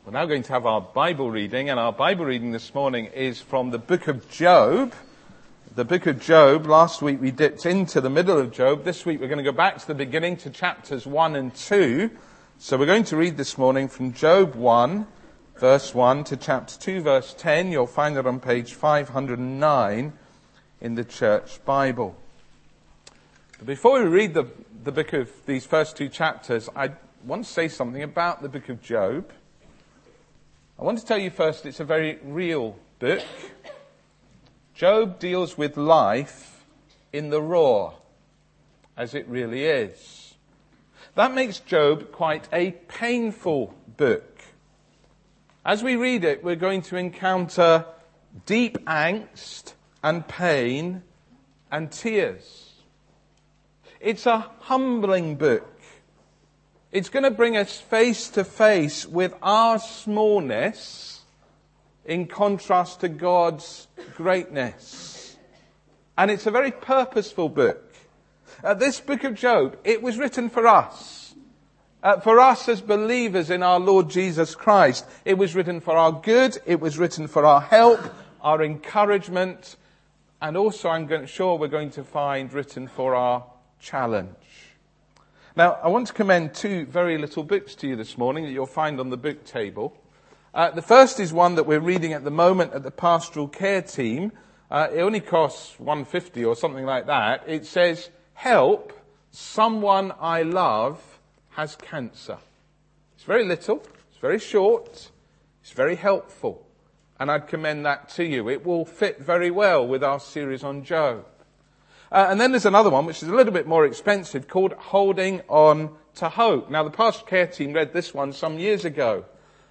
We're now going to have our Bible reading, and our Bible reading this morning is from the book of Job. The book of Job, last week we dipped into the middle of Job. This week we're going to go back to the beginning to chapters 1 and 2. So we're going to read this morning from Job 1, verse 1 to chapter 2, verse 10. You'll find it on page 509 in the Church Bible. But before we read the book of these first two chapters, I want to say something about the book of Job. I want to tell you first, it's a very real book. Job deals with life in the raw, as it really is. That makes Job quite a painful book. As we read it, we're going to encounter deep angst and pain and tears. It's a humbling book. It's going to bring us face to face with our smallness in contrast to God's greatness. And it's a very purposeful book. This book of Job, it was written for us. For us as believers in our Lord Jesus Christ. It was written for our good. It was written for our help, our encouragement. And also, sure we're going to find written for our challenge. Now, I want to commend two very little books to you this morning that you'll find on the book table. The first is one that we're reading at the moment at the Pastoral Care Team. It only costs $1.50 or something like that. It says, "Help, someone I love has cancer." It's very little, it's very short, it's very helpful. And I'd commend that to you. It will fit very well with our series on Job. And then there's another one, which is a little bit more expensive, called Holding On to Hope. Now, the Pastoral Care Team read this one some years ago.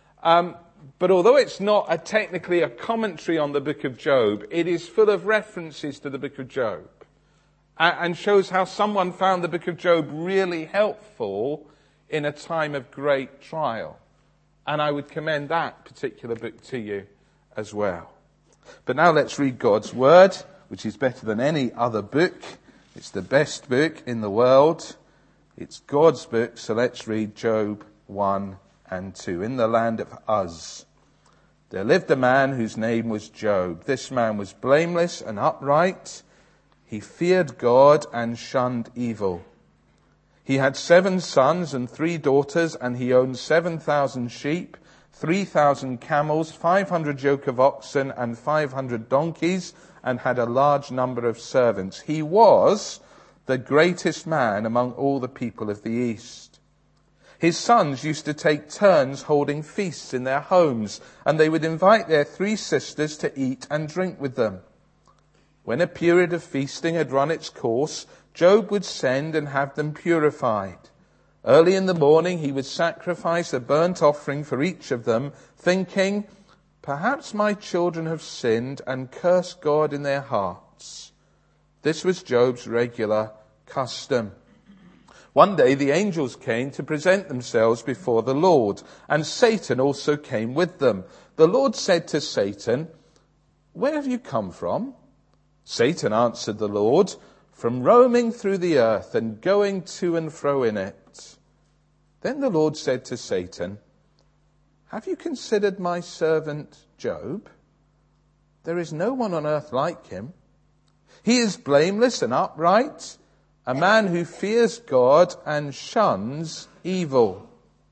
But although it's not technically a commentary on the book of Job, it is full of references to the book of Job. And shows how someone found the book of Job really helpful in a time of great trial. And I would commend that particular book to you as well. But now let's read God's Word, which is better than any other book. It's the best book in the world. It's God's book, so let's read Job 1 and 2. In the land of Uz, there lived a man whose name was Job. This man was blameless and upright. He feared God and shunned evil. He had 7 sons and 3 daughters, and he owned 7,000 sheep, 3,000 camels, 500 yoke of oxen, and 500 donkeys, and had a large number of servants. He was the greatest man among all the people of the East. His sons used to take turns holding feasts in their homes, and they would invite their 3 sisters to eat and drink with them. When a period of feasting had run its course, Job would send and have them purified. Early in the morning he would sacrifice a burnt offering for each of them, thinking, "Perhaps my children have sinned and cursed God in their hearts." This was Job's regular custom. One day the angels came to present themselves before the Lord, and Satan also came with them. The Lord said to Satan, "Where have you come from?" Satan answered the Lord, "From roaming through the earth and going to and fro in it." Then the Lord said to Satan, "Have you considered my servant Job? There is no one on earth like him. He is blameless and upright, a man who fears God and shuns evil."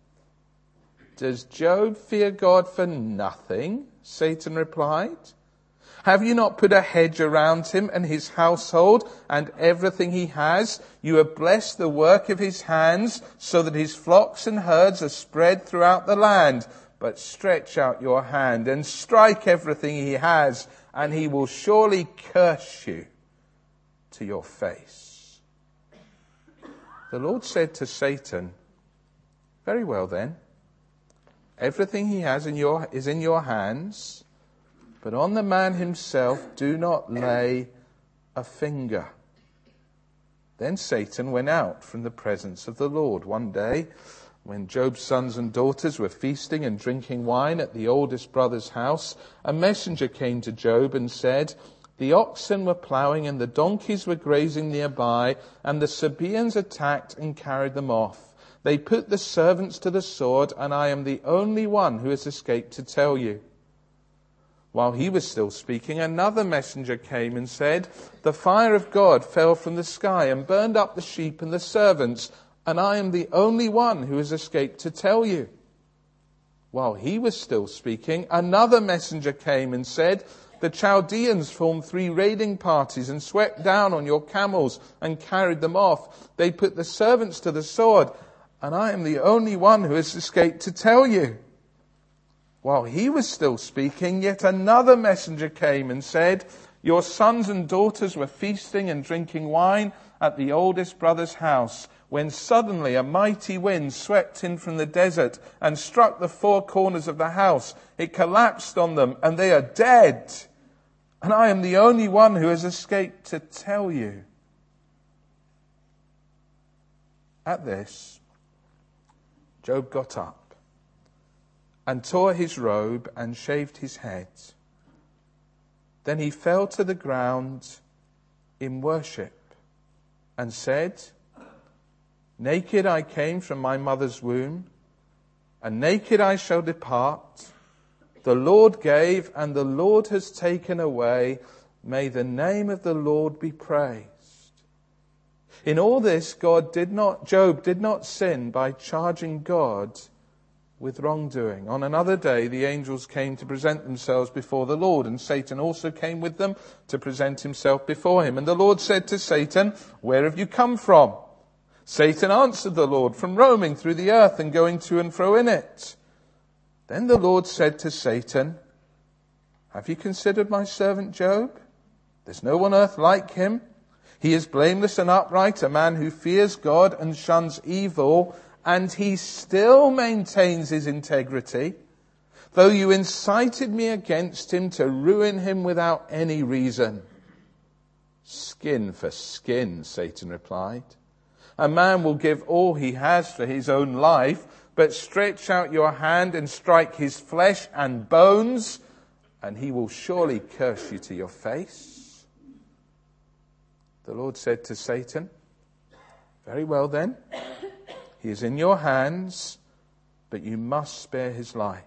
"Does Job fear God for nothing?" Satan replied. "Have you not put a hedge around him and his household and everything he has? You have blessed the work of his hands so that his flocks and herds are spread throughout the land. But stretch out your hand and strike everything he has, and he will surely curse you to your face." The Lord said to Satan, "Very well then, everything he has is in your hands, but on the man himself do not lay a finger." Then Satan went out from the presence of the Lord. One day, when Job's sons and daughters were feasting and drinking wine at the oldest brother's house, a messenger came to Job and said, "The oxen were ploughing and the donkeys were grazing nearby, and the Sabaeans attacked and carried them off. They put the servants to the sword, and I am the only one who has escaped to tell you." While he was still speaking, another messenger came and said, "The fire of God fell from the sky and burned up the sheep and the servants, and I am the only one who has escaped to tell you." While he was still speaking, another messenger came and said, "The Chaldeans formed 3 raiding parties and swept down on your camels and carried them off. They put the servants to the sword, and I am the only one who has escaped to tell you." While he was still speaking, yet another messenger came and said, "Your sons and daughters were feasting and drinking wine at the oldest brother's house, when suddenly a mighty wind swept in from the desert and struck the 4 corners of the house. It collapsed on them, and they are dead. And I am the only one who has escaped to tell you." At this, Job got up and tore his robe and shaved his head. Then he fell to the ground in worship and said, "Naked I came from my mother's womb, and naked I shall depart. The Lord gave, and the Lord has taken away. May the name of the Lord be praised." In all this, Job did not sin by charging God with wrongdoing. On another day, the angels came to present themselves before the Lord, and Satan also came with them to present himself before him. And the Lord said to Satan, "Where have you come from?" Satan answered the Lord, "From roaming through the earth and going to and fro in it." Then the Lord said to Satan, "Have you considered my servant Job? There's no one on earth like him. He is blameless and upright, a man who fears God and shuns evil, and he still maintains his integrity, though you incited me against him to ruin him without any reason." "Skin for skin," Satan replied. "A man will give all he has for his own life, but stretch out your hand and strike his flesh and bones, and he will surely curse you to your face." The Lord said to Satan, "Very well then. He is in your hands, but you must spare his life."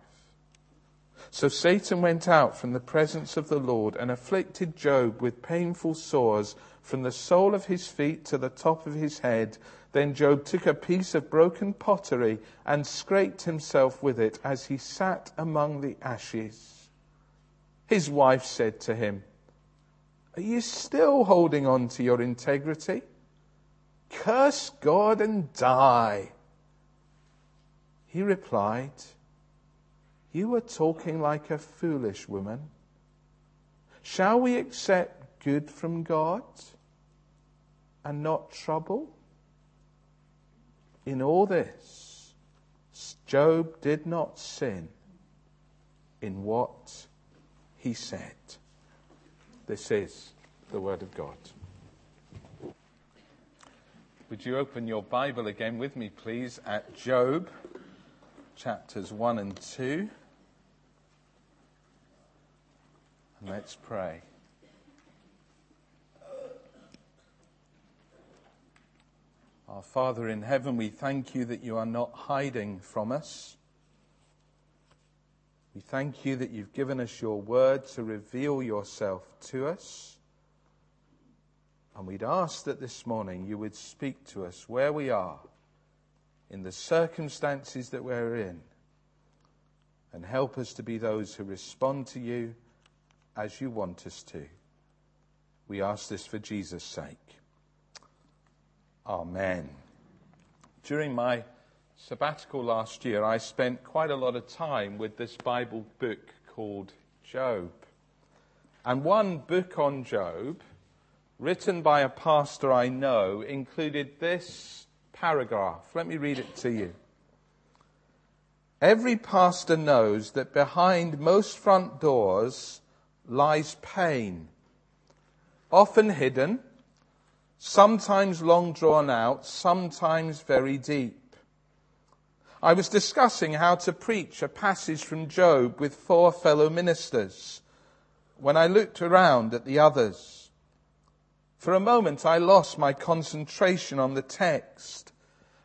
So Satan went out from the presence of the Lord and afflicted Job with painful sores from the sole of his feet to the top of his head. Then Job took a piece of broken pottery and scraped himself with it as he sat among the ashes. His wife said to him, "Are you still holding on to your integrity? Curse God and die." He replied, "You are talking like a foolish woman. Shall we accept good from God and not trouble?" In all this, Job did not sin in what he said. This is the word of God. Would you open your Bible again with me, please, at Job, chapters 1 and 2. And let's pray. Our Father in heaven, we thank you that you are not hiding from us. We thank you that you've given us your word to reveal yourself to us. And we'd ask that this morning you would speak to us where we are, in the circumstances that we're in, and help us to be those who respond to you as you want us to. We ask this for Jesus' sake. Amen. During my sabbatical last year, I spent quite a lot of time with this Bible book called Job. And one book on Job, written by a pastor I know, included this paragraph. Let me read it to you. "Every pastor knows that behind most front doors lies pain, often hidden, sometimes long drawn out, sometimes very deep. I was discussing how to preach a passage from Job with 4 fellow ministers when I looked around at the others. For a moment I lost my concentration on the text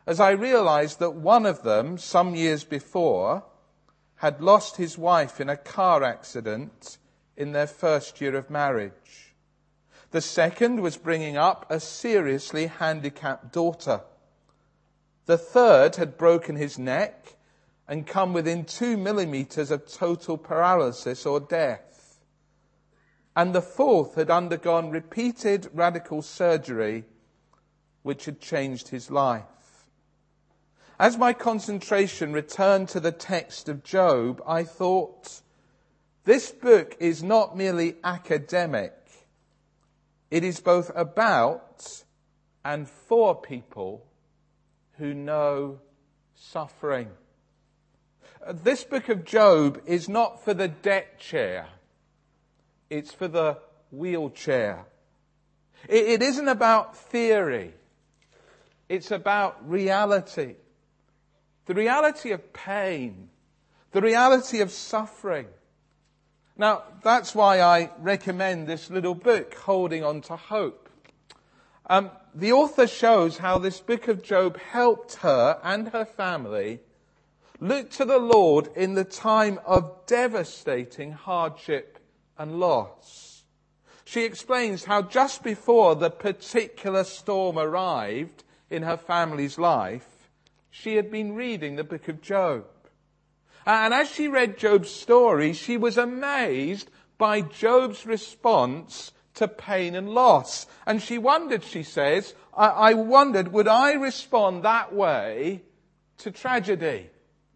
as I realized that one of them, some years before, had lost his wife in a car accident in their first year of marriage. The second was bringing up a seriously handicapped daughter. The third had broken his neck and come within 2 millimeters of total paralysis or death. And the fourth had undergone repeated radical surgery, which had changed his life. As my concentration returned to the text of Job, I thought, this book is not merely academic. It is both about and for people who know suffering. This book of Job is not for the deck chair. It's for the wheelchair. It isn't about theory. It's about reality. The reality of pain. The reality of suffering. Now, that's why I recommend this little book, Holding On to Hope. The author shows how this book of Job helped her and her family look to the Lord in the time of devastating hardship and loss. She explains how just before the particular storm arrived in her family's life, she had been reading the book of Job. And as she read Job's story, she was amazed by Job's response to pain and loss. And she wondered, she says, I wondered, would I respond that way to tragedy?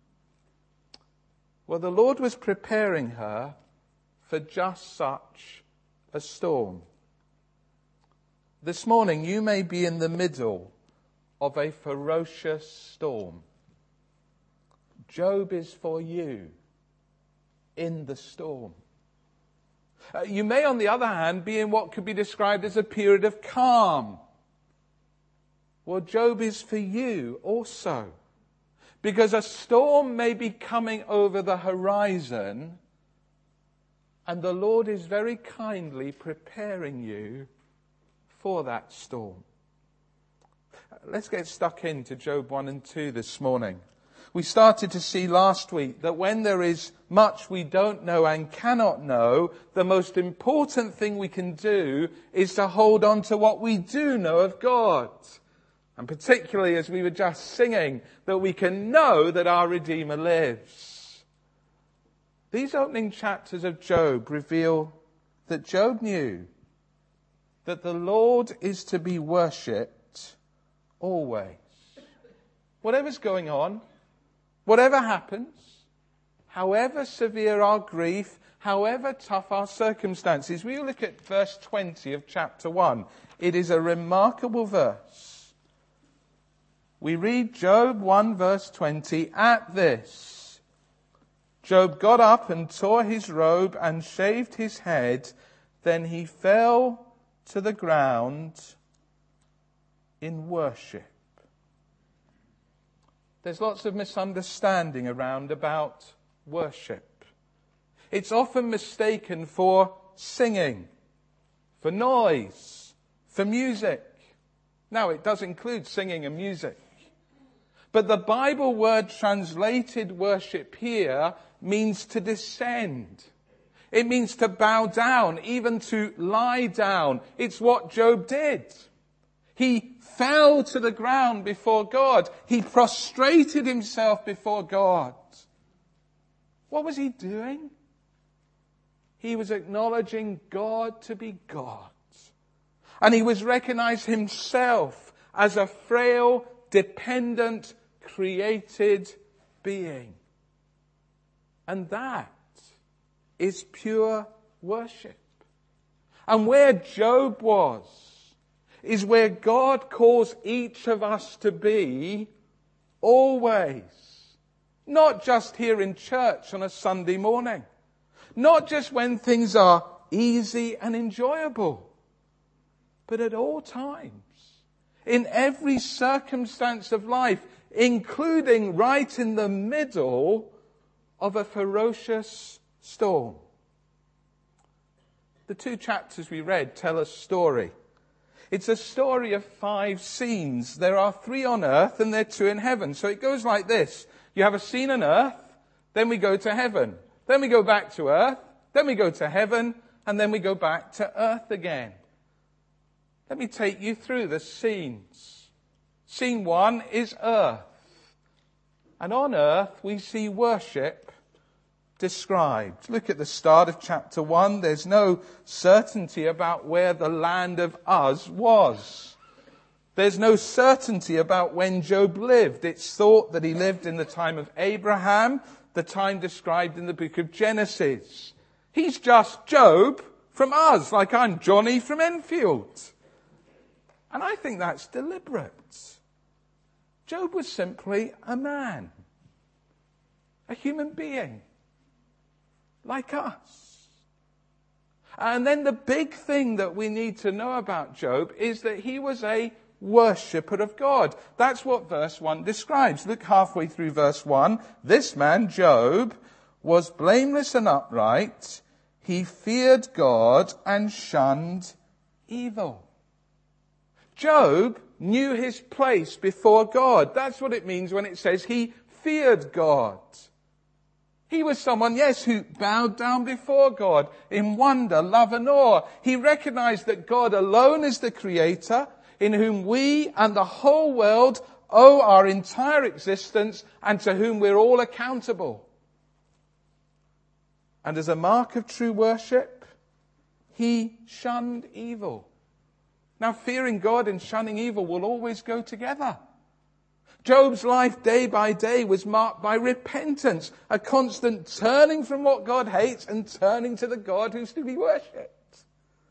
Well, the Lord was preparing her for just such a storm. This morning, you may be in the middle of a ferocious storm. Job is for you in the storm. You may, on the other hand, be in what could be described as a period of calm. Well, Job is for you also. Because a storm may be coming over the horizon, and the Lord is very kindly preparing you for that storm. Let's get stuck into Job 1 and 2 this morning. We started to see last week that when there is much we don't know and cannot know, the most important thing we can do is to hold on to what we do know of God. And particularly as we were just singing, that we can know that our Redeemer lives. These opening chapters of Job reveal that Job knew that the Lord is to be worshipped always. Whatever's going on, whatever happens, however severe our grief, however tough our circumstances. We look at verse 20 of chapter 1. It is a remarkable verse. We read Job 1 verse 20, at this, Job got up and tore his robe and shaved his head. Then he fell to the ground in worship. There's lots of misunderstanding around about worship. It's often mistaken for singing, for noise, for music. Now, it does include singing and music. But the Bible word translated worship here means to descend. It means to bow down, even to lie down. It's what Job did. He fell to the ground before God. He prostrated himself before God. What was he doing? He was acknowledging God to be God. And he was recognizing himself as a frail, dependent, created being. And that is pure worship. And where Job was is where God calls each of us to be always. Not just here in church on a Sunday morning. Not just when things are easy and enjoyable. But at all times. In every circumstance of life, including right in the middle of a ferocious storm. The 2 chapters we read tell a story. It's a story of 5 scenes. There are 3 on earth and there are 2 in heaven. So it goes like this. You have a scene on earth, then we go to heaven. Then we go back to earth, then we go to heaven, and then we go back to earth again. Let me take you through the scenes. Scene 1 is earth. And on earth we see worship described. Look at the start of chapter 1. There's no certainty about where the land of Uz was. There's no certainty about when Job lived. It's thought that he lived in the time of Abraham, the time described in the book of Genesis. He's just Job from Uz, like I'm Johnny from Enfield. And I think that's deliberate. Job was simply a man, a human being, like us. And then the big thing that we need to know about Job is that he was a worshipper of God. That's what verse 1 describes. Look halfway through verse 1. This man, Job, was blameless and upright. He feared God and shunned evil. Job knew his place before God. That's what it means when it says he feared God. He was someone, yes, who bowed down before God in wonder, love and awe. He recognized that God alone is the creator, in whom we and the whole world owe our entire existence and to whom we're all accountable. And as a mark of true worship, he shunned evil. Now, fearing God and shunning evil will always go together. Job's life day by day was marked by repentance, a constant turning from what God hates and turning to the God who's to be worshipped.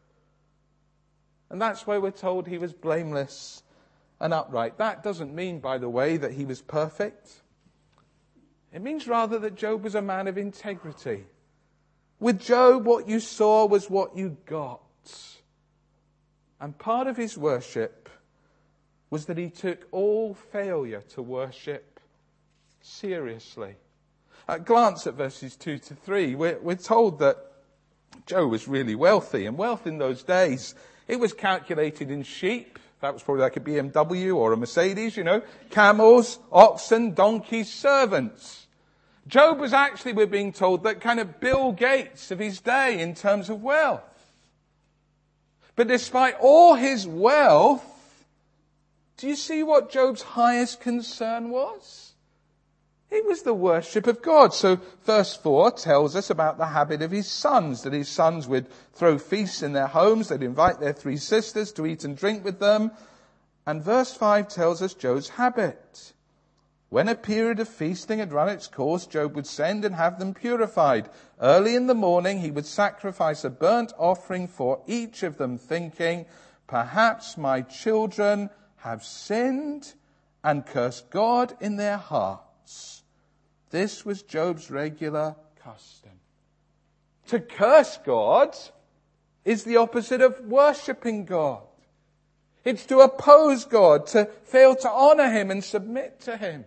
And that's why we're told he was blameless and upright. That doesn't mean, by the way, that he was perfect. It means rather that Job was a man of integrity. With Job, what you saw was what you got. And part of his worship was that he took all failure to worship seriously. Glance at verses 2 to 3. We're told that Job was really wealthy. And wealth in those days, it was calculated in sheep. That was probably like a BMW or a Mercedes, camels, oxen, donkeys, servants. Job was actually, we're being told, that kind of Bill Gates of his day in terms of wealth. But despite all his wealth, do you see what Job's highest concern was? It was the worship of God. So verse 4 tells us about the habit of his sons, that his sons would throw feasts in their homes, they'd invite their 3 sisters to eat and drink with them. And verse 5 tells us Job's habit. When a period of feasting had run its course, Job would send and have them purified. Early in the morning, he would sacrifice a burnt offering for each of them, thinking, perhaps my children have sinned and cursed God in their hearts. This was Job's regular custom. To curse God is the opposite of worshipping God. It's to oppose God, to fail to honor him and submit to him.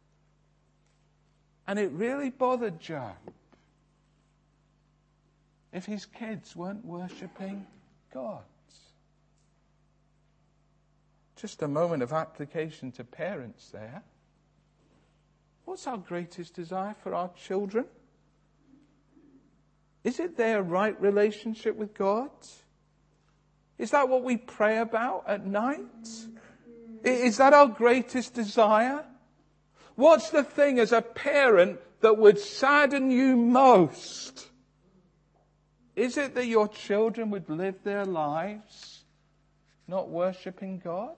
And it really bothered Job if his kids weren't worshipping God. Just a moment of application to parents there. What's our greatest desire for our children? Is it their right relationship with God? Is that what we pray about at night? Is that our greatest desire? What's the thing as a parent that would sadden you most? Is it that your children would live their lives not worshipping God?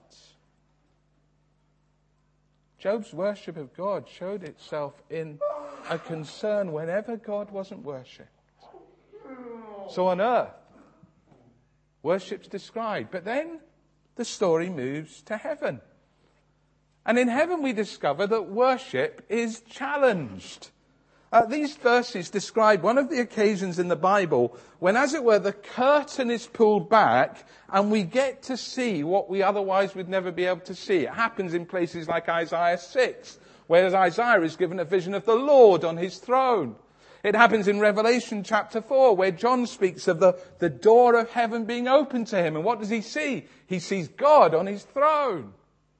Job's worship of God showed itself in a concern whenever God wasn't worshipped. So on earth, worship's described, but then the story moves to heaven. And in heaven we discover that worship is challenged. These verses describe one of the occasions in the Bible when, as it were, the curtain is pulled back and we get to see what we otherwise would never be able to see. It happens in places like Isaiah 6, where Isaiah is given a vision of the Lord on his throne. It happens in Revelation chapter 4, where John speaks of the door of heaven being opened to him. And what does he see? He sees God on his throne.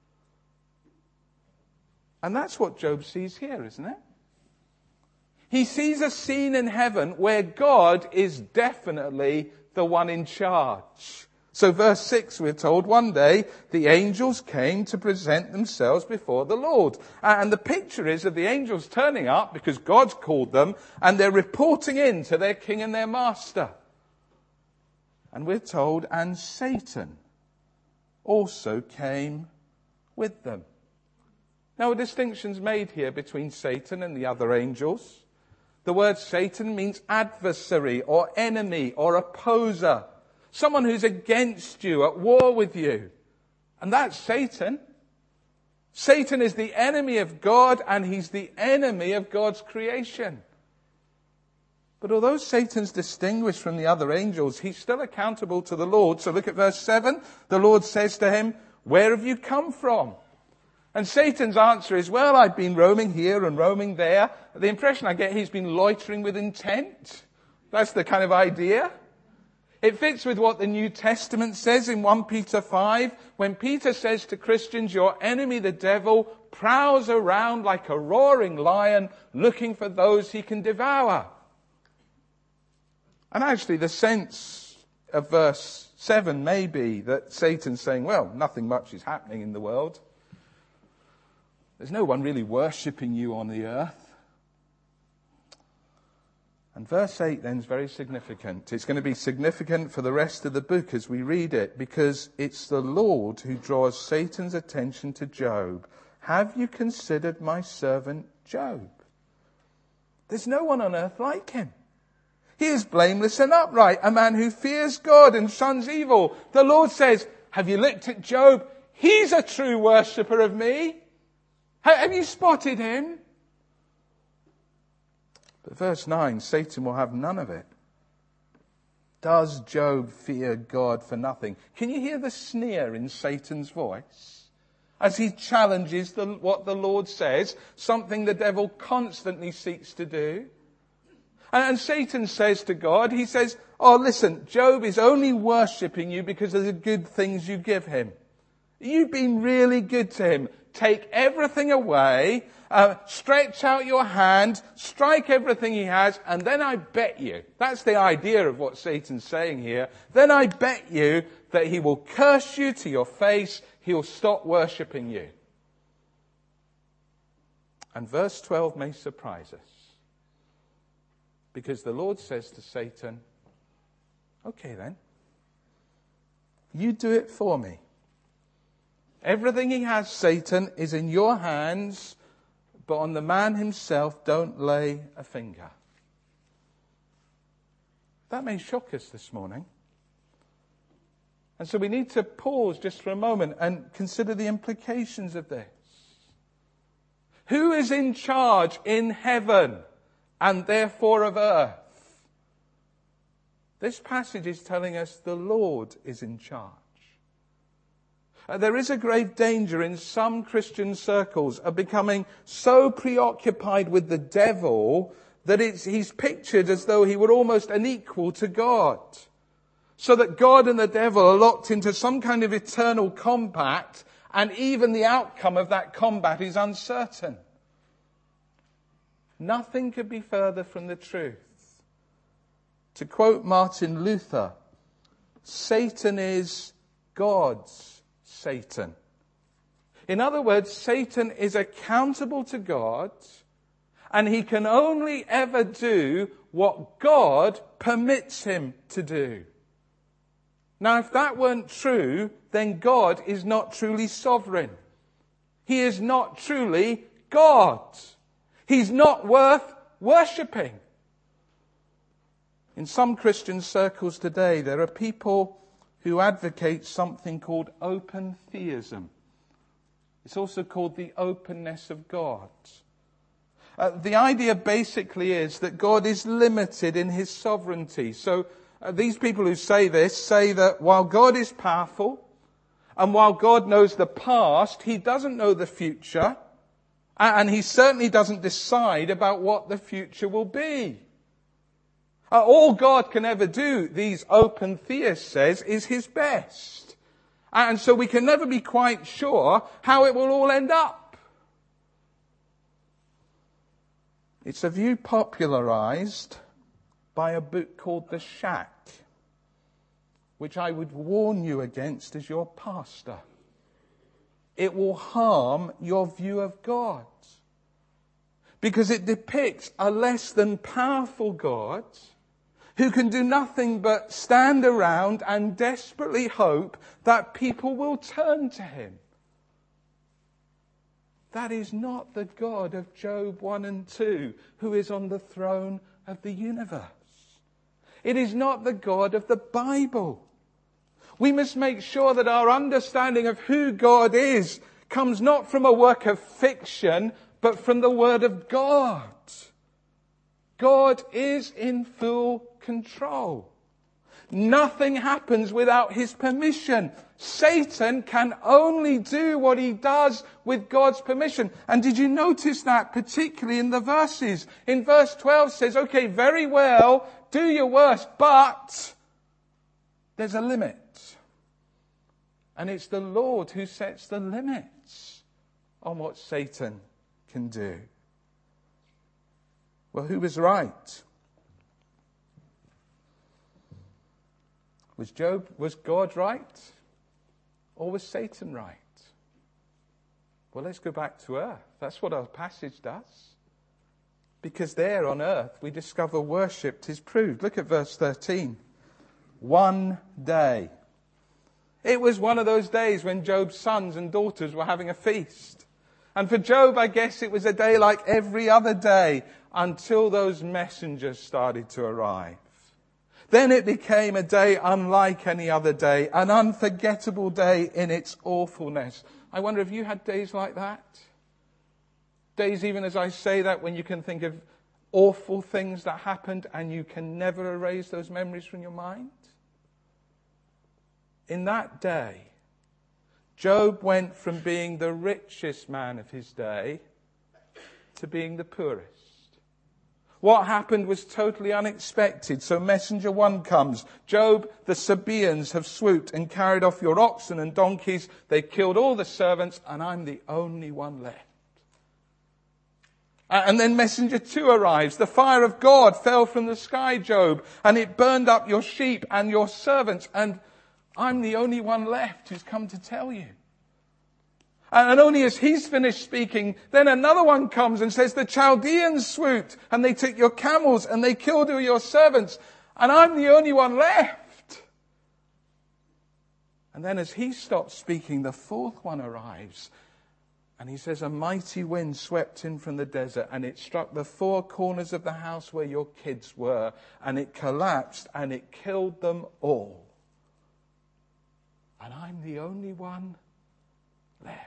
And that's what Job sees here, isn't it? He sees a scene in heaven where God is definitely the one in charge. So verse 6, we're told, one day the angels came to present themselves before the Lord. And the picture is of the angels turning up because God's called them, and they're reporting in to their king and their master. And we're told, and Satan also came with them. Now a distinction's made here between Satan and the other angels. The word Satan means adversary or enemy or opposer. Someone who's against you, at war with you. And that's Satan. Satan is the enemy of God, and he's the enemy of God's creation. But although Satan's distinguished from the other angels, he's still accountable to the Lord. So look at verse 7. The Lord says to him, "Where have you come from?" And Satan's answer is, "Well, I've been roaming here and roaming there." The impression I get, he's been loitering with intent. That's the kind of idea. It fits with what the New Testament says in 1 Peter 5, when Peter says to Christians, your enemy, the devil, prowls around like a roaring lion looking for those he can devour. And actually the sense of verse 7 may be that Satan's saying, well, nothing much is happening in the world. There's no one really worshipping you on the earth. And verse 8 then is very significant. It's going to be significant for the rest of the book as we read it, because it's the Lord who draws Satan's attention to Job. Have you considered my servant Job? There's no one on earth like him. He is blameless and upright, a man who fears God and shuns evil. The Lord says, have you looked at Job? He's a true worshipper of me. Have you spotted him? But verse 9, Satan will have none of it. Does Job fear God for nothing? Can you hear the sneer in Satan's voice as he challenges what the Lord says, something the devil constantly seeks to do? And Satan says to God, he says, oh, listen, Job is only worshipping you because of the good things you give him. You've been really good to him. Take everything away, stretch out your hand, strike everything he has, and then I bet you, that's the idea of what Satan's saying here, then I bet you that he will curse you to your face, he'll stop worshipping you. And verse 12 may surprise us, because the Lord says to Satan, okay then, you do it for me. Everything he has, Satan, is in your hands, but on the man himself, don't lay a finger. That may shock us this morning. And so we need to pause just for a moment and consider the implications of this. Who is in charge in heaven and therefore of earth? This passage is telling us the Lord is in charge. There is a grave danger in some Christian circles of becoming so preoccupied with the devil that he's pictured as though he were almost an equal to God. So that God and the devil are locked into some kind of eternal compact, and even the outcome of that combat is uncertain. Nothing could be further from the truth. To quote Martin Luther, Satan is God's Satan. In other words, Satan is accountable to God, and he can only ever do what God permits him to do. Now, if that weren't true, then God is not truly sovereign. He is not truly God. He's not worth worshipping. In some Christian circles today, there are people who advocate something called open theism. It's also called the openness of God. The idea basically is that God is limited in his sovereignty. So these people who say this say that while God is powerful and while God knows the past, he doesn't know the future, and he certainly doesn't decide about what the future will be. All God can ever do, these open theists says, is his best. And so we can never be quite sure how it will all end up. It's a view popularized by a book called The Shack, which I would warn you against as your pastor. It will harm your view of God, because it depicts a less than powerful God who can do nothing but stand around and desperately hope that people will turn to him. That is not the God of Job 1 and 2, who is on the throne of the universe. It is not the God of the Bible. We must make sure that our understanding of who God is comes not from a work of fiction, but from the Word of God. God is in full control. Nothing happens without his permission. Satan can only do what he does with God's permission. And did you notice that particularly in the verses? In verse 12 says, okay, very well, do your worst, but there's a limit. And it's the Lord who sets the limits on what Satan can do. Well, who was right? Was God right? Or was Satan right? Well, let's go back to earth. That's what our passage does. Because there on earth we discover worship is proved. Look at verse 13. One day. It was one of those days when Job's sons and daughters were having a feast. And for Job, I guess it was a day like every other day until those messengers started to arrive. Then it became a day unlike any other day, an unforgettable day in its awfulness. I wonder if you had days like that? Days, even as I say that, when you can think of awful things that happened and you can never erase those memories from your mind? In that day, Job went from being the richest man of his day to being the poorest. What happened was totally unexpected. So messenger 1 comes. Job, the Sabaeans have swooped and carried off your oxen and donkeys. They killed all the servants, and I'm the only one left. And then messenger 2 arrives. The fire of God fell from the sky, Job, and it burned up your sheep and your servants, and I'm the only one left who's come to tell you. And only as he's finished speaking, then another one comes and says, the Chaldeans swooped and they took your camels and they killed all your servants. And I'm the only one left. And then as he stops speaking, the fourth one arrives. And he says, a mighty wind swept in from the desert and it struck the four corners of the house where your kids were. And it collapsed and it killed them all. And I'm the only one left.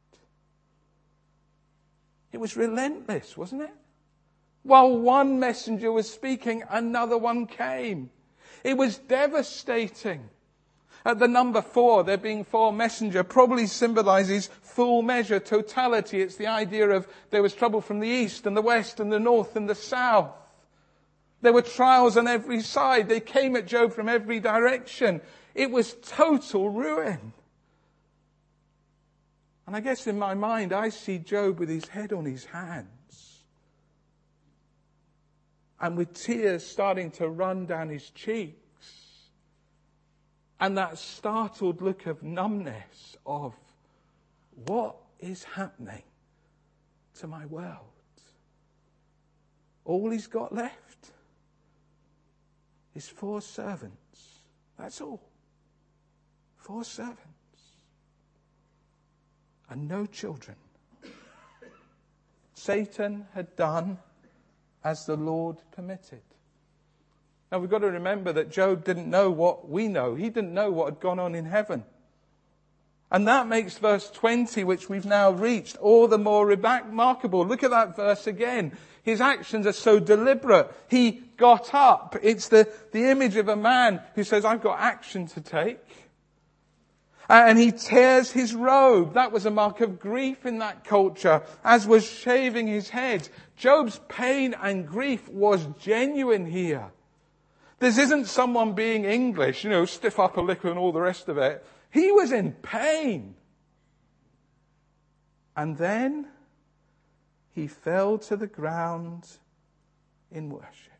It was relentless, wasn't it? While one messenger was speaking, another one came. It was devastating. At the number 4, there being 4 messenger, probably symbolizes full measure, totality. It's the idea of there was trouble from the east and the west and the north and the south. There were trials on every side. They came at Job from every direction. It was total ruin. And I guess in my mind, I see Job with his head on his hands and with tears starting to run down his cheeks and that startled look of numbness of what is happening to my world? All he's got left is 4 servants. That's all. 4 servants. And no children. Satan had done as the Lord permitted. Now we've got to remember that Job didn't know what we know. He didn't know what had gone on in heaven. And that makes verse 20, which we've now reached, all the more remarkable. Look at that verse again. His actions are so deliberate. He got up. It's the image of a man who says, I've got action to take. And he tears his robe. That was a mark of grief in that culture, as was shaving his head. Job's pain and grief was genuine here. This isn't someone being English, stiff upper lip and all the rest of it. He was in pain. And then he fell to the ground in worship,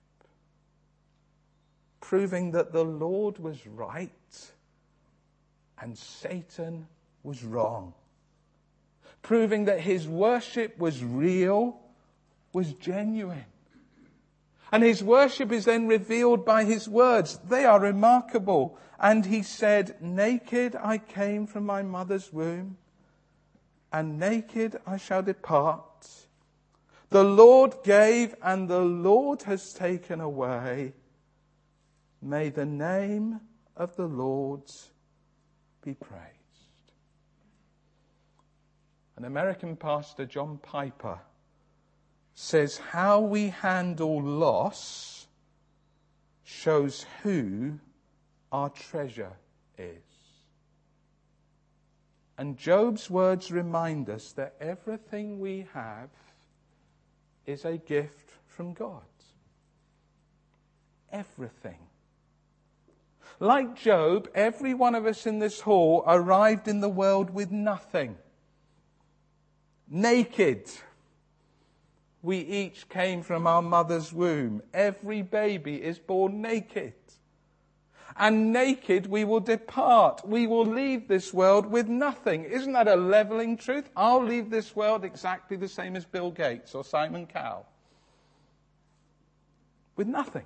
proving that the Lord was right and Satan was wrong. Proving that his worship was real, was genuine. And his worship is then revealed by his words. They are remarkable. And he said, naked I came from my mother's womb, and naked I shall depart. The Lord gave, and the Lord has taken away. May the name of the Lord be praised. An American pastor, John Piper, says how we handle loss shows who our treasure is. And Job's words remind us that everything we have is a gift from God. Everything. Like Job, every one of us in this hall arrived in the world with nothing. Naked. We each came from our mother's womb. Every baby is born naked. And naked we will depart. We will leave this world with nothing. Isn't that a leveling truth? I'll leave this world exactly the same as Bill Gates or Simon Cowell. With nothing.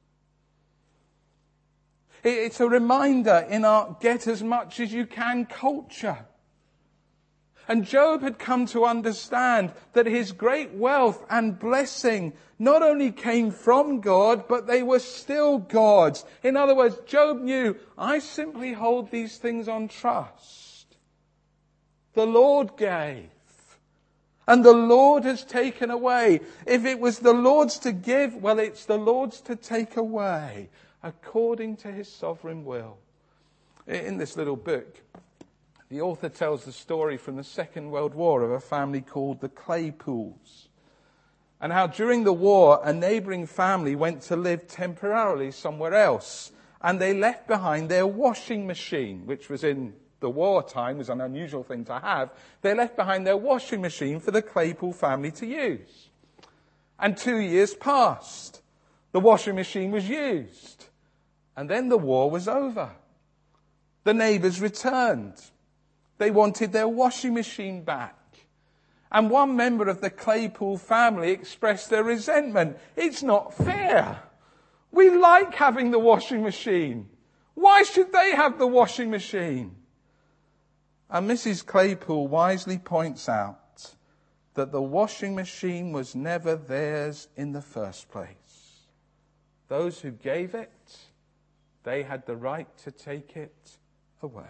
It's a reminder in our get as much as you can culture. And Job had come to understand that his great wealth and blessing not only came from God, but they were still God's. In other words, Job knew, I simply hold these things on trust. The Lord gave, and the Lord has taken away. If it was the Lord's to give, well, it's the Lord's to take away, according to his sovereign will. In this little book, the author tells the story from the Second World War of a family called the Claypools, and how during the war a neighbouring family went to live temporarily somewhere else, and they left behind their washing machine, which was in the wartime was an unusual thing to have. They left behind their washing machine for the Claypool family to use. And 2 years passed. The washing machine was used. And then the war was over. The neighbours returned. They wanted their washing machine back. And one member of the Claypool family expressed their resentment. It's not fair. We like having the washing machine. Why should they have the washing machine? And Mrs. Claypool wisely points out that the washing machine was never theirs in the first place. Those who gave it, they had the right to take it away.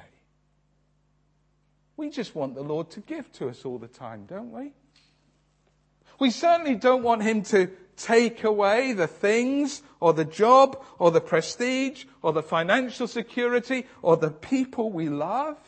We just want the Lord to give to us all the time, don't we? We certainly don't want him to take away the things or the job or the prestige or the financial security or the people we love.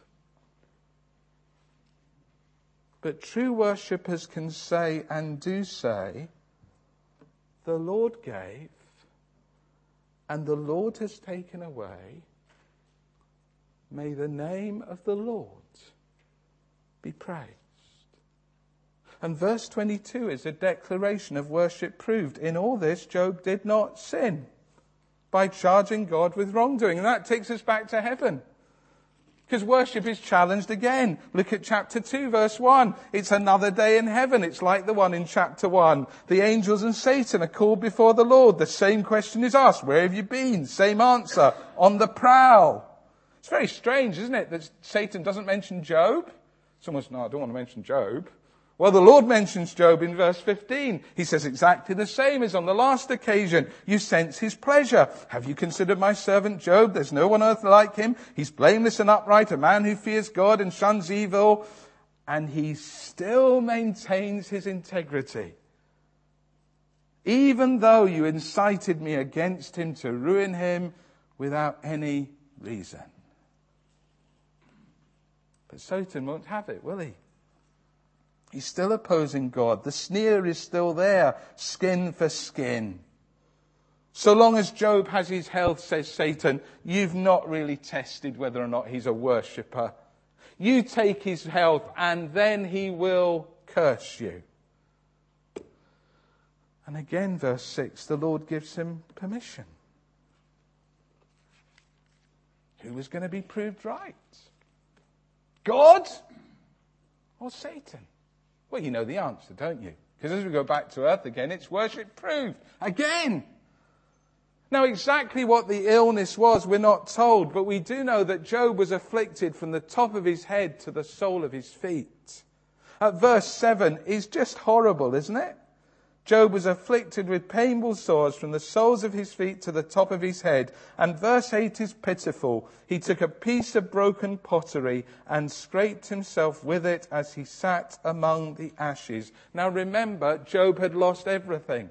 But true worshippers can say and do say, the Lord gave and the Lord has taken away. May the name of the Lord be praised. And verse 22 is a declaration of worship proved. In all this, Job did not sin by charging God with wrongdoing. And that takes us back to heaven. Because worship is challenged again. Look at chapter 2, verse 1. It's another day in heaven. It's like the one in chapter 1. The angels and Satan are called before the Lord. The same question is asked. Where have you been? Same answer. On the prowl. It's very strange, isn't it, that Satan doesn't mention Job? Someone says, no, I don't want to mention Job. Well, the Lord mentions Job in verse 15. He says exactly the same as on the last occasion. You sense his pleasure. Have you considered my servant Job? There's no one on earth like him. He's blameless and upright, a man who fears God and shuns evil. And he still maintains his integrity. Even though you incited me against him to ruin him without any reason. But Satan won't have it, will he? He's still opposing God. The sneer is still there. Skin for skin. So long as Job has his health, says Satan, you've not really tested whether or not he's a worshipper. You take his health and then he will curse you. And again, verse 6, the Lord gives him permission. Who was going to be proved right? God or Satan? Well, you know the answer, don't you? Because as we go back to earth again, it's worship proved. Again! Now, exactly what the illness was, we're not told, but we do know that Job was afflicted from the top of his head to the sole of his feet. At verse 7 is just horrible, isn't it? Job was afflicted with painful sores from the soles of his feet to the top of his head. And verse 8 is pitiful. He took a piece of broken pottery and scraped himself with it as he sat among the ashes. Now remember, Job had lost everything.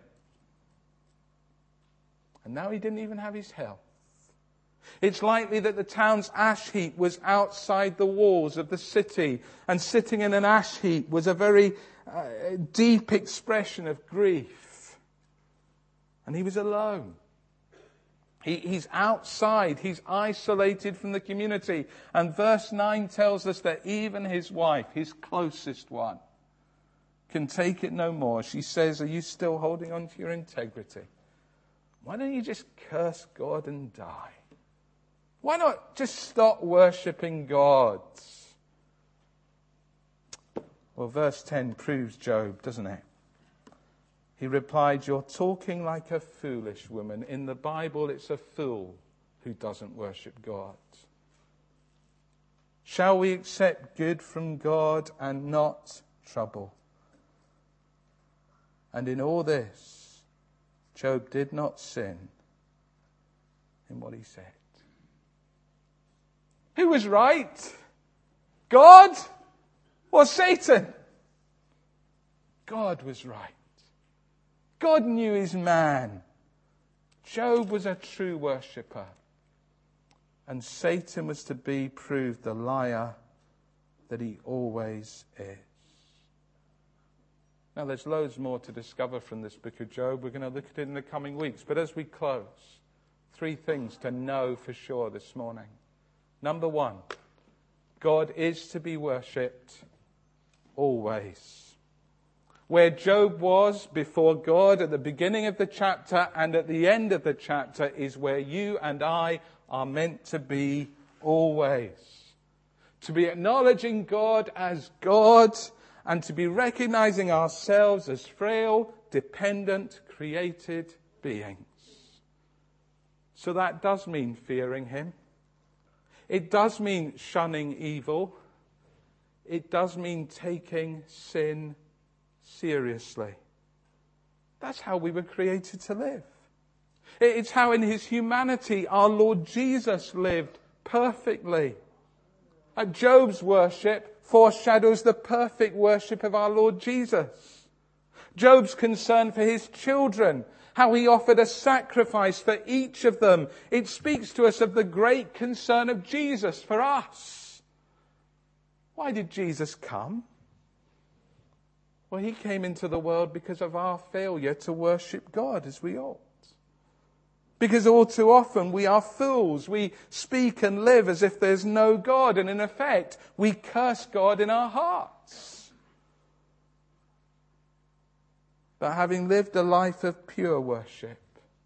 And now he didn't even have his health. It's likely that the town's ash heap was outside the walls of the city. And sitting in an ash heap was a very deep expression of grief. And he was alone. He's outside. He's isolated from the community. And verse 9 tells us that even his wife, his closest one, can take it no more. She says, are you still holding on to your integrity? Why don't you just curse God and die? Why not just stop worshipping God? Well, verse 10 proves Job, doesn't it? He replied, you're talking like a foolish woman. In the Bible, it's a fool who doesn't worship God. Shall we accept good from God and not trouble? And in all this, Job did not sin in what he said. Who was right? God or Satan? God was right. God knew his man. Job was a true worshipper. And Satan was to be proved the liar that he always is. Now, there's loads more to discover from this book of Job. We're going to look at it in the coming weeks. But as we close, 3 things to know for sure this morning. Number 1, God is to be worshipped always. Where Job was before God at the beginning of the chapter and at the end of the chapter is where you and I are meant to be always. To be acknowledging God as God, and to be recognizing ourselves as frail, dependent, created beings. So that does mean fearing him. It does mean shunning evil. It does mean taking sin seriously. That's how we were created to live. It's how in his humanity our Lord Jesus lived perfectly. Job's worship foreshadows the perfect worship of our Lord Jesus. Job's concern for his children, how he offered a sacrifice for each of them. It speaks to us of the great concern of Jesus for us. Why did Jesus come? Well, he came into the world because of our failure to worship God as we ought. Because all too often we are fools. We speak and live as if there's no God. And in effect, we curse God in our hearts. But having lived a life of pure worship,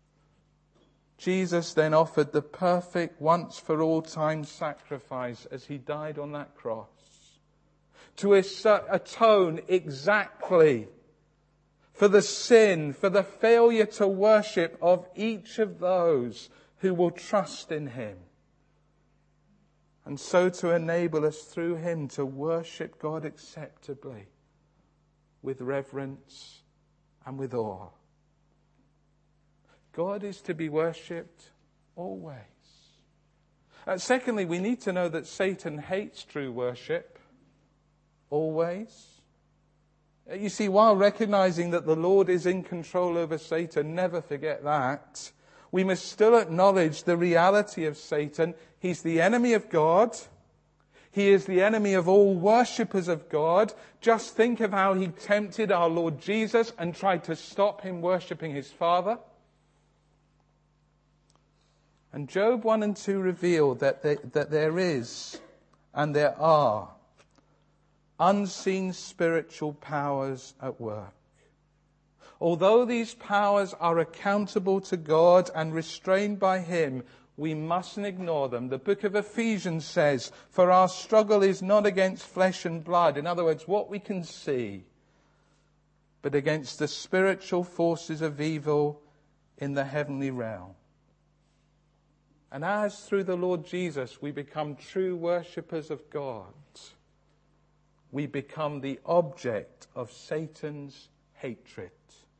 Jesus then offered the perfect once for all time sacrifice as he died on that cross. To atone exactly for the sin, for the failure to worship of each of those who will trust in him. And so to enable us through him to worship God acceptably, with reverence and with awe. God is to be worshipped always. Secondly, we need to know that Satan hates true worship always. You see, while recognizing that the Lord is in control over Satan, never forget that, we must still acknowledge the reality of Satan. He's the enemy of God. He is the enemy of all worshippers of God. Just think of how he tempted our Lord Jesus and tried to stop him worshipping his Father. And Job 1 and 2 reveal that there is and there are unseen spiritual powers at work. Although these powers are accountable to God and restrained by Him, we mustn't ignore them. The book of Ephesians says, "For our struggle is not against flesh and blood," in other words, what we can see, "but against the spiritual forces of evil in the heavenly realm." And as through the Lord Jesus we become true worshippers of God, we become the object of Satan's hatred.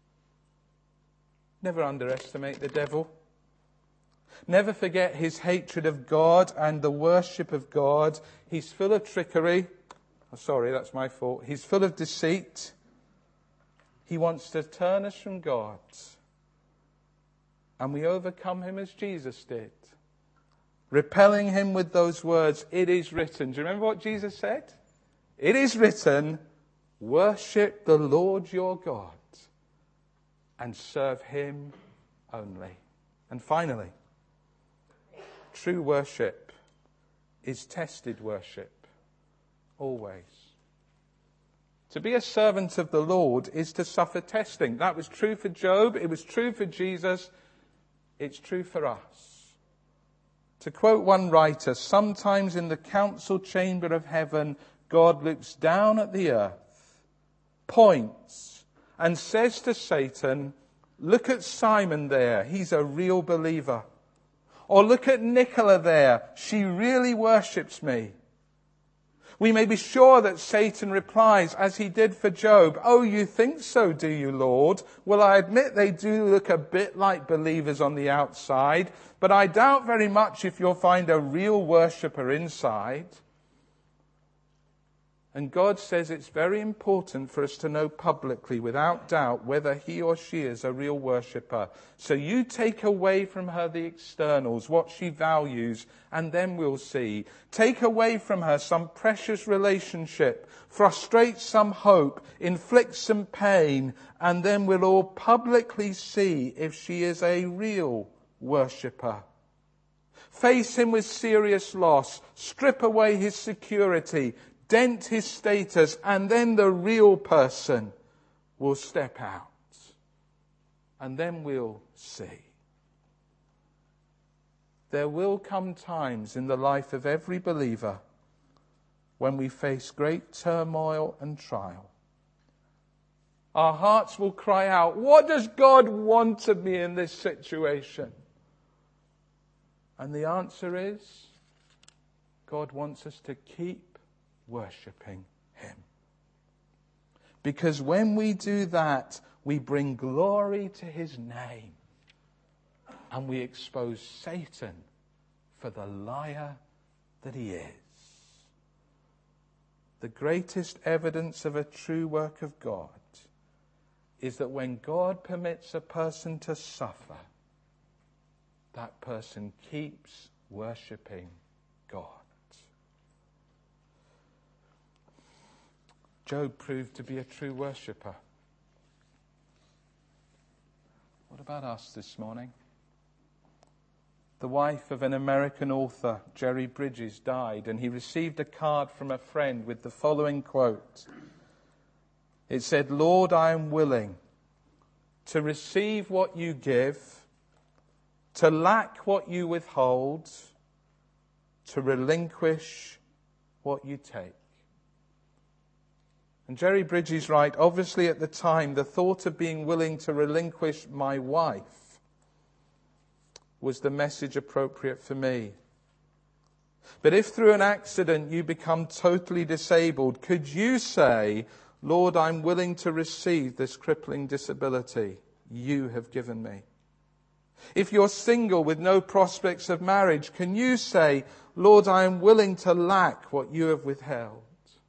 Never underestimate the devil. Never forget his hatred of God and the worship of God. He's full of trickery. Oh, sorry, that's my fault. He's full of deceit. He wants to turn us from God. And we overcome him as Jesus did, repelling him with those words, "It is written." Do you remember what Jesus said? "It is written, worship the Lord your God and serve him only." And finally, true worship is tested worship, always. To be a servant of the Lord is to suffer testing. That was true for Job. It was true for Jesus. It's true for us. To quote one writer, sometimes in the council chamber of heaven, God looks down at the earth, points, and says to Satan, "Look at Simon there. He's a real believer." Or "Look at Nicola there. She really worships me." We may be sure that Satan replies, as he did for Job, "Oh, you think so, do you, Lord? Well, I admit they do look a bit like believers on the outside, but I doubt very much if you'll find a real worshipper inside." And God says it's very important for us to know publicly, without doubt, whether he or she is a real worshipper. So you take away from her the externals, what she values, and then we'll see. Take away from her some precious relationship, frustrate some hope, inflict some pain, and then we'll all publicly see if she is a real worshipper. Face him with serious loss, strip away his security, dent his status, and then the real person will step out. And then we'll see. There will come times in the life of every believer when we face great turmoil and trial. Our hearts will cry out, "What does God want of me in this situation?" And the answer is, God wants us to keep worshipping him. Because when we do that, we bring glory to his name. And we expose Satan for the liar that he is. The greatest evidence of a true work of God is that when God permits a person to suffer, that person keeps worshipping God. Job proved to be a true worshipper. What about us this morning? The wife of an American author, Jerry Bridges, died, and he received a card from a friend with the following quote. It said, "Lord, I am willing to receive what you give, to lack what you withhold, to relinquish what you take." And Jerry Bridges writes, obviously at the time, the thought of being willing to relinquish my wife was the message appropriate for me. But if through an accident you become totally disabled, could you say, "Lord, I'm willing to receive this crippling disability you have given me"? If you're single with no prospects of marriage, can you say, "Lord, I am willing to lack what you have withheld"?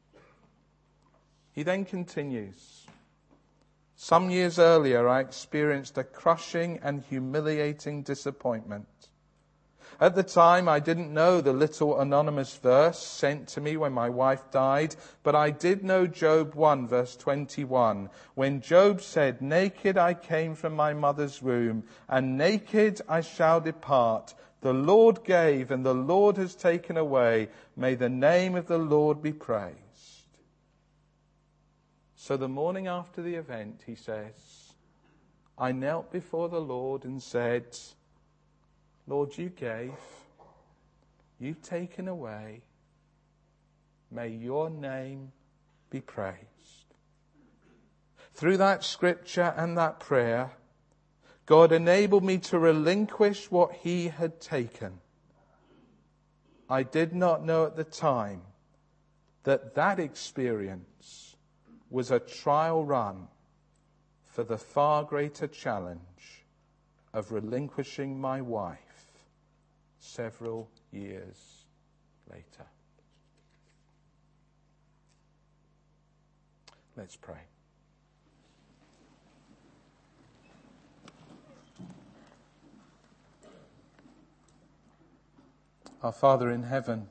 He then continues, "Some years earlier, I experienced a crushing and humiliating disappointment. At the time, I didn't know the little anonymous verse sent to me when my wife died, but I did know Job 1, verse 21, when Job said, 'Naked I came from my mother's womb, and naked I shall depart. The Lord gave and the Lord has taken away. May the name of the Lord be praised. So the morning after the event, he says, I knelt before the Lord and said, Lord, you gave, you've taken away. May your name be praised. Through that scripture and that prayer, God enabled me to relinquish what he had taken. I did not know at the time that that experience was a trial run for the far greater challenge of relinquishing my wife several years later. Let's pray. Our Father in heaven,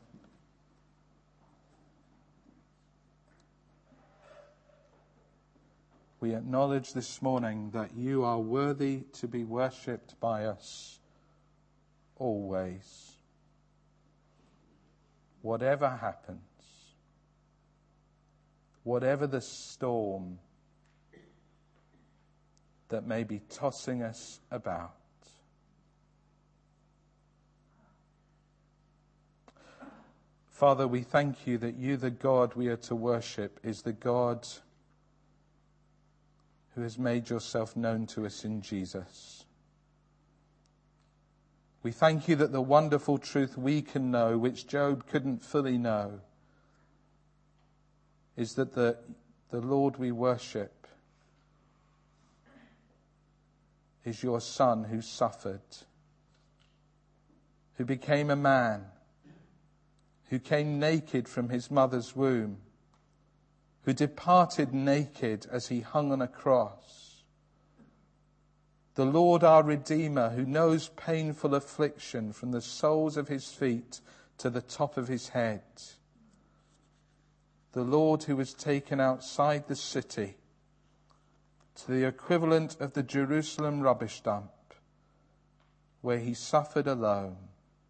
we acknowledge this morning that you are worthy to be worshipped by us always. Whatever happens, whatever the storm that may be tossing us about, Father, we thank you that you, the God we are to worship, is the God who has made yourself known to us in Jesus. We thank you that the wonderful truth we can know, which Job couldn't fully know, is that the Lord we worship is your Son who suffered, who became a man, who came naked from his mother's womb, who departed naked as he hung on a cross. The Lord our Redeemer, who knows painful affliction from the soles of his feet to the top of his head. The Lord who was taken outside the city to the equivalent of the Jerusalem rubbish dump, where he suffered alone.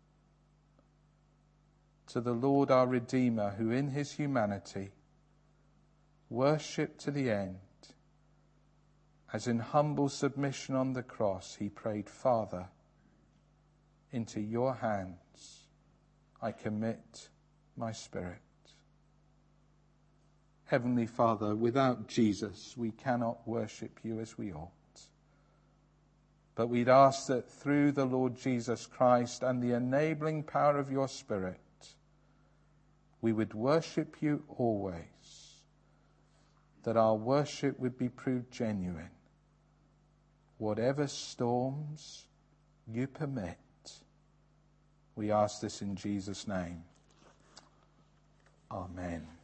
To the Lord our Redeemer, who in his humanity worshipped to the end, as in humble submission on the cross he prayed, Father, into your hands I commit my spirit. Heavenly Father, without Jesus we cannot worship you as we ought. But we'd ask that through the Lord Jesus Christ and the enabling power of your Spirit, we would worship you always, that our worship would be proved genuine. Whatever storms you permit, we ask this in Jesus' name. Amen.